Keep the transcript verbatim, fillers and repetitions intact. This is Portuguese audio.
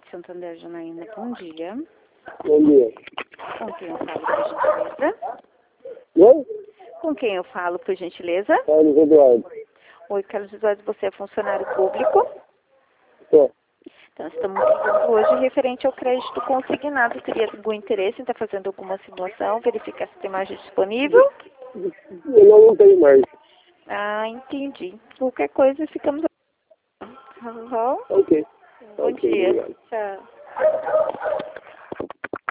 Banco Santander, Janaína, bom dia. Bom dia. Com quem eu falo, por gentileza? Oi? Com quem eu falo, por gentileza? Carlos Eduardo. Oi, Carlos Eduardo, você é funcionário público? Tô. Então, estamos ligando hoje referente ao crédito consignado. Teria algum interesse em estar fazendo alguma simulação, verificar se tem margem disponível? Eu não, não tenho mais. Ah, entendi. Qualquer coisa, ficamos... Tá bom? Ok. Bom Ok, dia. obrigado. Tchau.